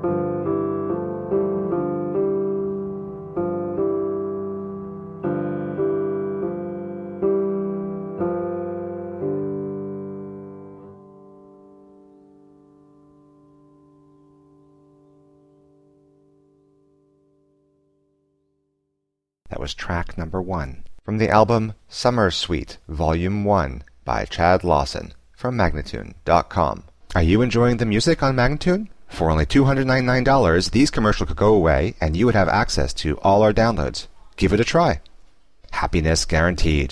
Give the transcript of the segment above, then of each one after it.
That was track number 1 from the album Summer Suite Volume 1 by Chad Lawson from Magnatune.com. Are you enjoying the music on Magnatune? For only $299, these commercials could go away and you would have access to all our downloads. Give it a try. Happiness guaranteed.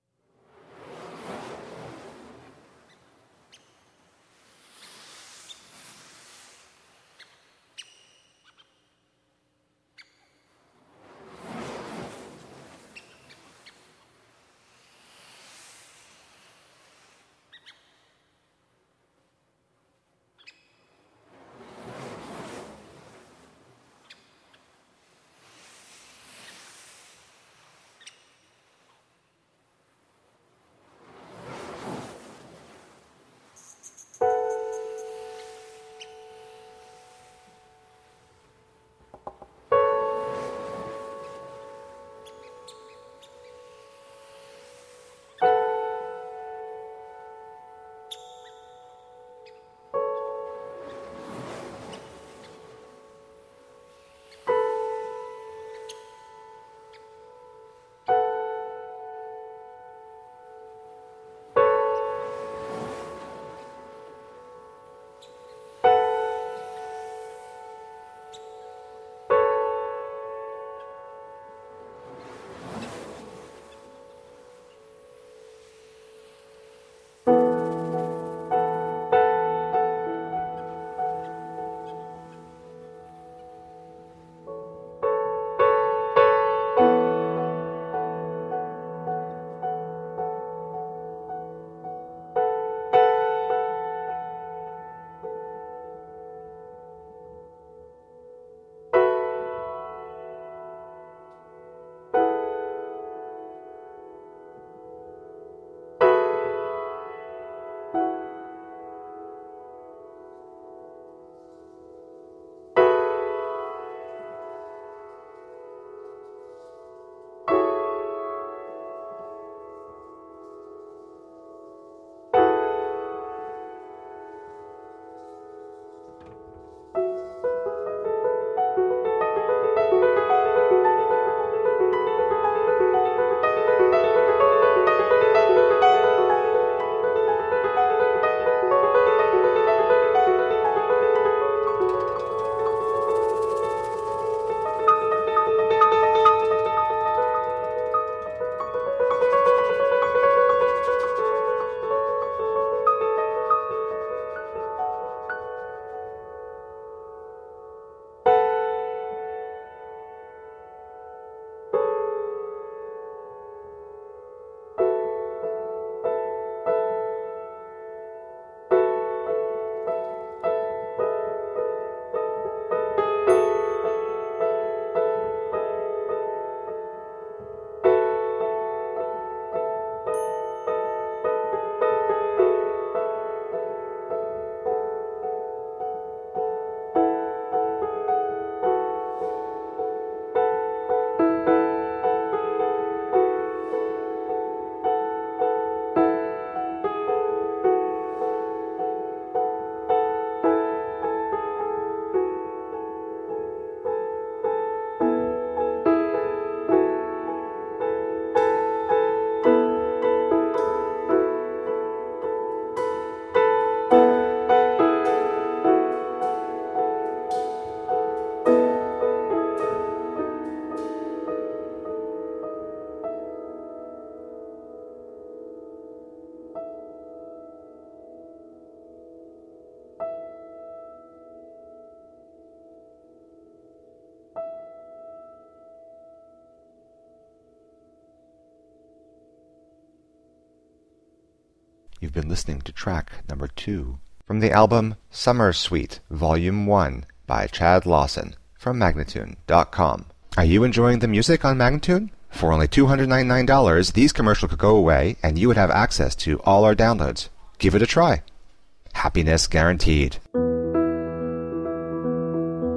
You've been listening to track number 2 from the album Summer Suite Volume 1 by Chad Lawson from Magnatune.com. Are you enjoying the music on Magnatune? For only $299, these commercials could go away and you would have access to all our downloads. Give it a try. Happiness guaranteed.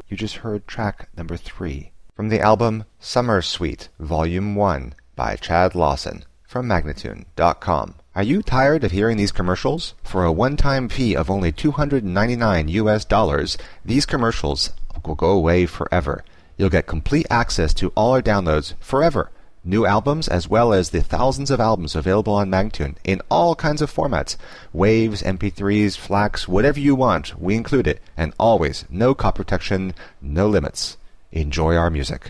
You just heard track number 3 from the album Summer Suite Volume 1 by Chad Lawson from Magnatune.com. Are you tired of hearing these commercials? For a one-time fee of only $299, these commercials will go away forever. You'll get complete access to all our downloads forever. New albums as well as the thousands of albums available on Magnatune in all kinds of formats. Waves, MP3s, FLACs, whatever you want, we include it. And always, no copy protection, no limits. Enjoy our music.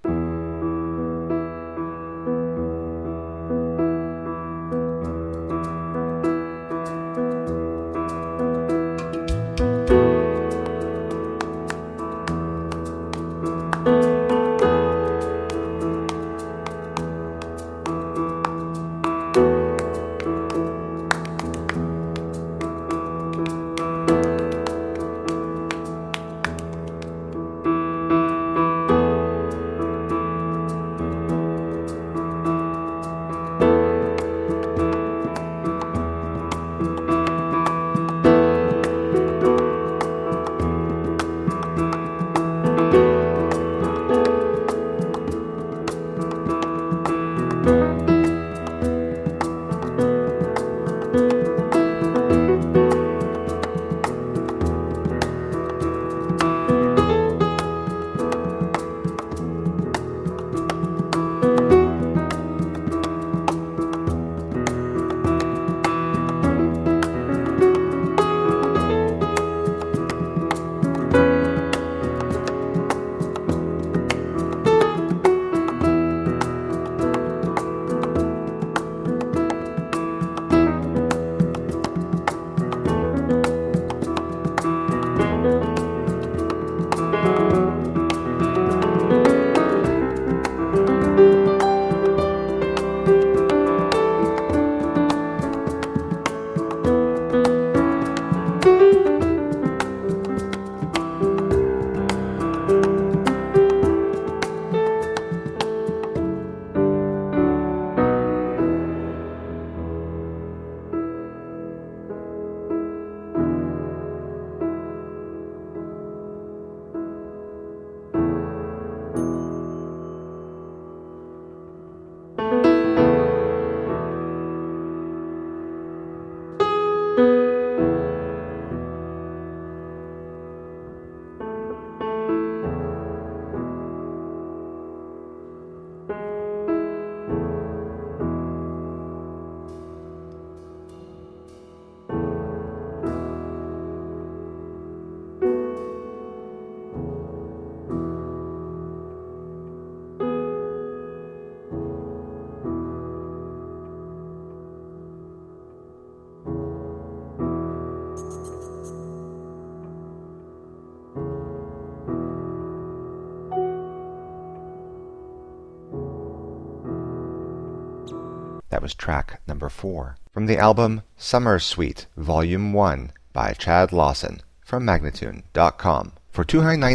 That was track number 4 from the album Summer Suite Volume 1 by Chad Lawson from Magnatune.com. For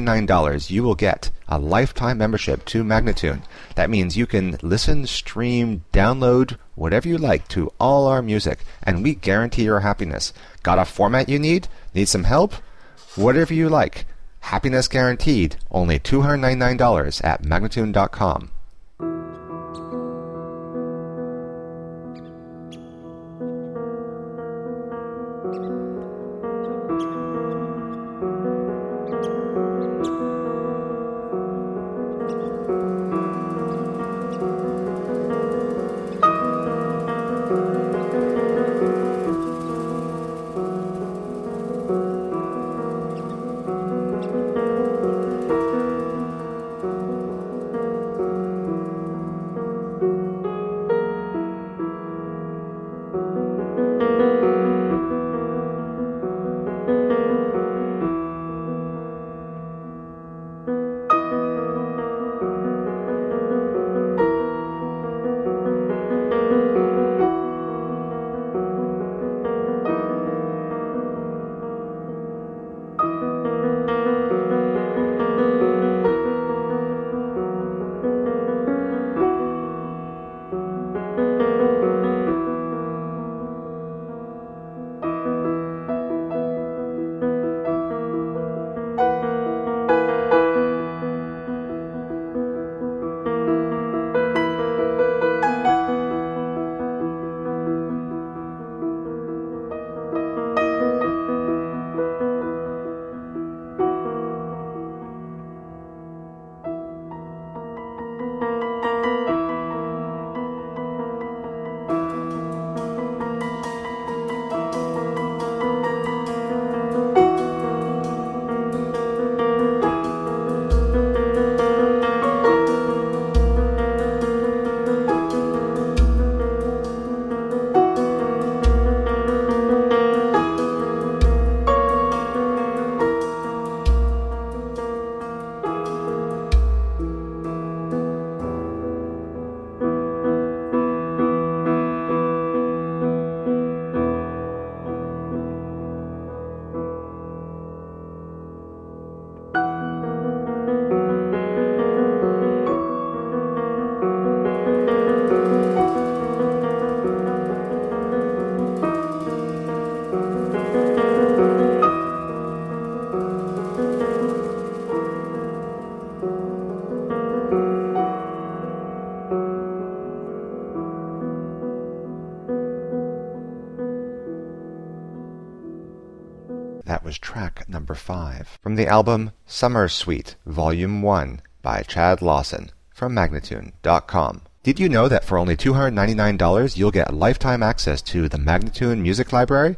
$299, you will get a lifetime membership to Magnatune. That means you can listen, stream, download, whatever you like to all our music, and we guarantee your happiness. Got a format you need? Need some help? Whatever you like. Happiness guaranteed. Only $299 at Magnatune.com. number 5, from the album Summer Suite, Volume 1 by Chad Lawson from Magnatune.com. Did you know that for only $299 you'll get lifetime access to the Magnatune Music Library?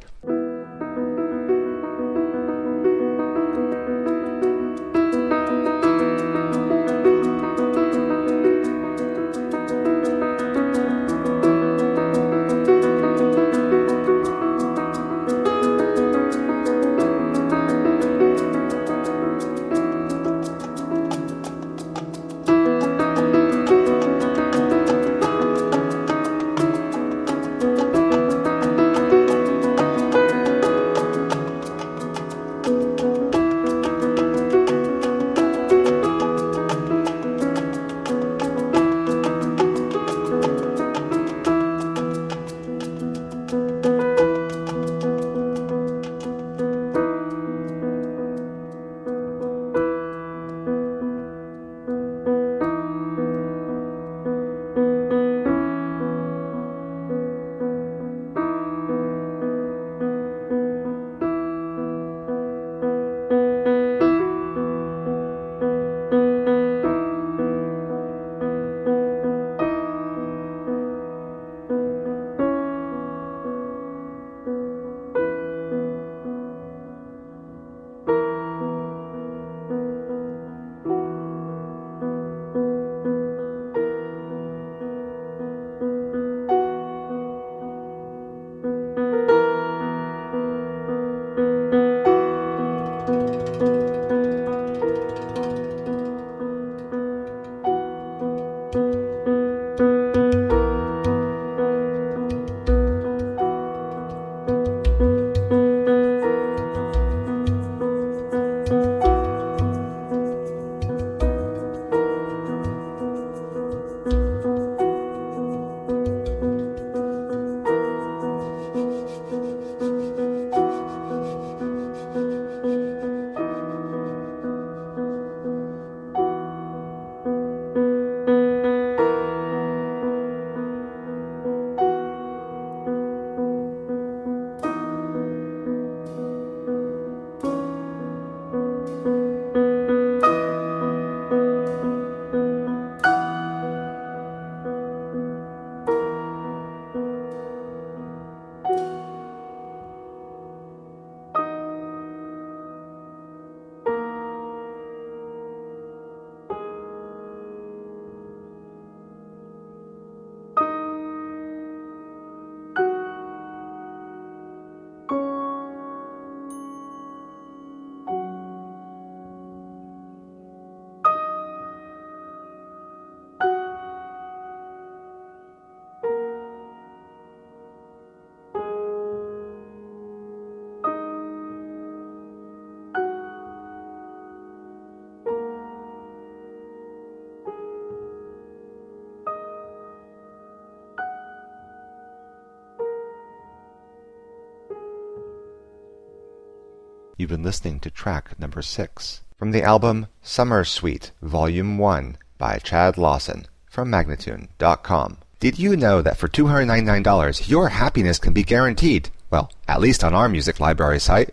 You've been listening to track number 6 from the album Summer Suite, Volume 1 by Chad Lawson from Magnatune.com. Did you know that for $299 your happiness can be guaranteed? Well, at least on our music library site.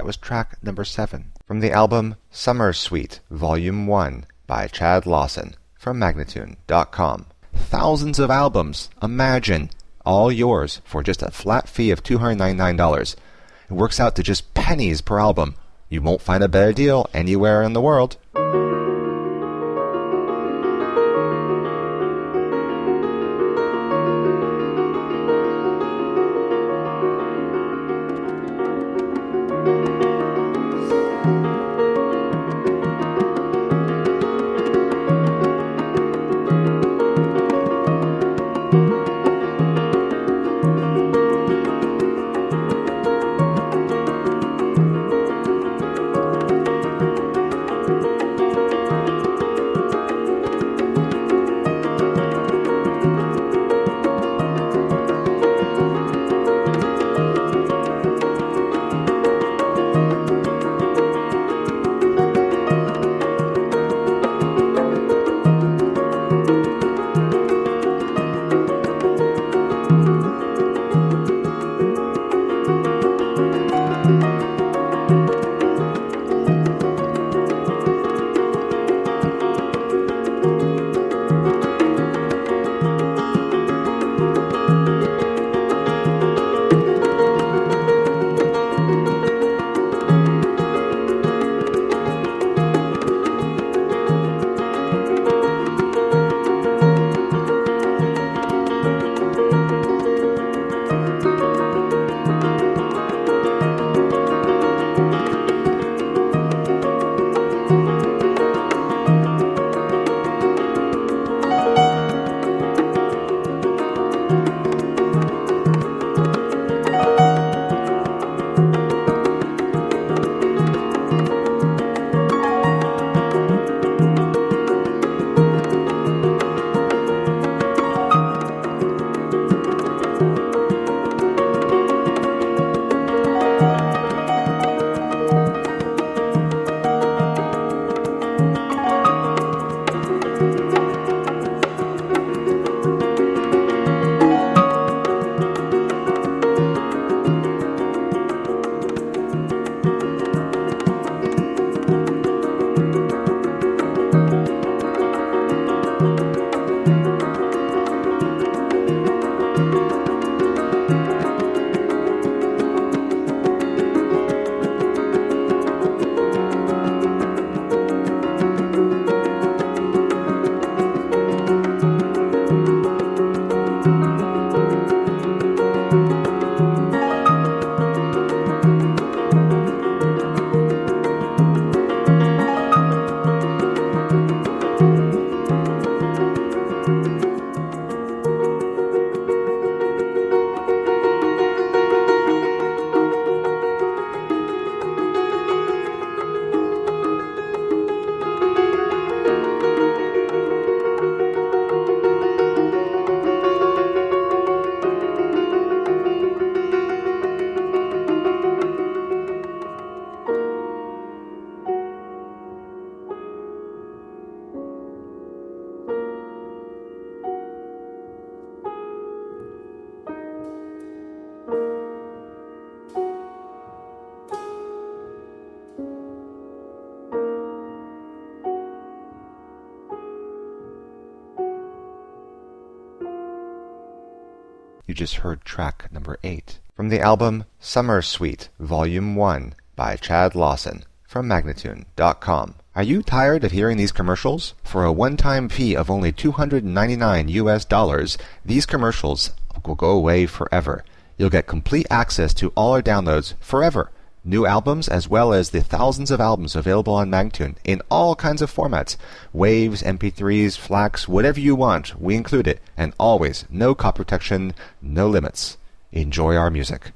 That was track number 7 from the album Summer Suite Volume 1 by Chad Lawson from Magnatune.com. Thousands of albums, imagine, all yours for just a flat fee of $299. It works out to just pennies per album. You won't find a better deal anywhere in the world. You just heard track number 8 from the album Summer Suite Volume 1 by Chad Lawson from Magnatune.com. Are you tired of hearing these commercials? For a one-time fee of only $299, these commercials will go away forever. You'll get complete access to all our downloads forever. New albums as well as the thousands of albums available on Magnatune in all kinds of formats. Waves, MP3s, FLACs, whatever you want, we include it. And always, no copy protection, no limits. Enjoy our music.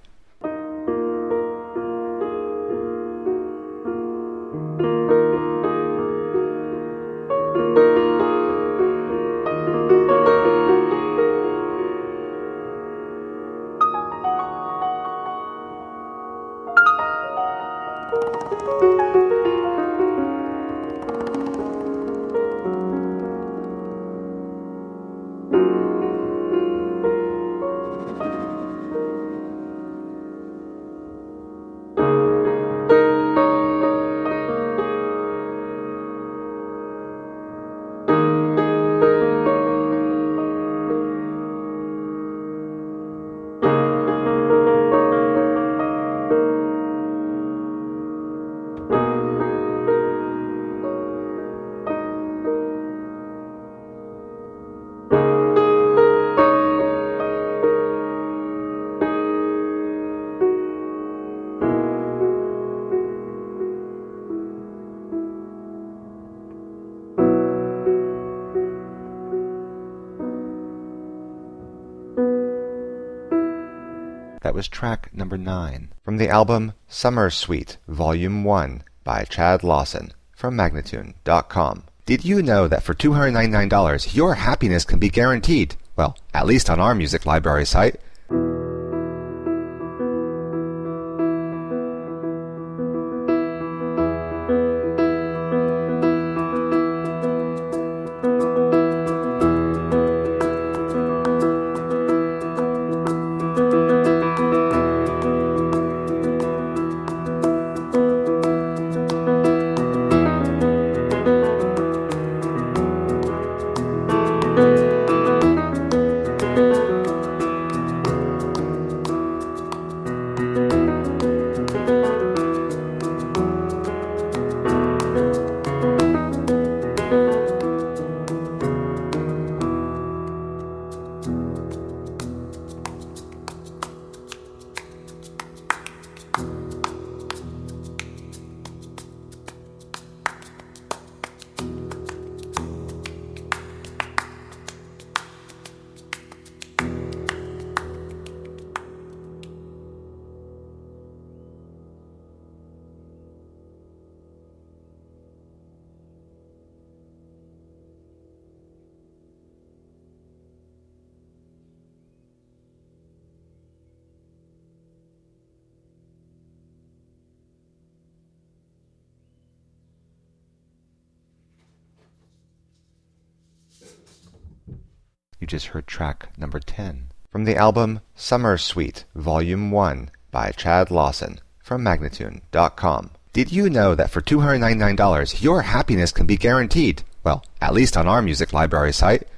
That was track number 9 from the album Summer Suite Volume 1 by Chad Lawson from Magnatune.com. Did you know that for $299 your happiness can be guaranteed? Well, at least on our music library site. You just heard track number 10 from the album Summer Suite Volume 1 by Chad Lawson from Magnatune.com. Did you know that for $299 your happiness can be guaranteed? Well, at least on our music library site.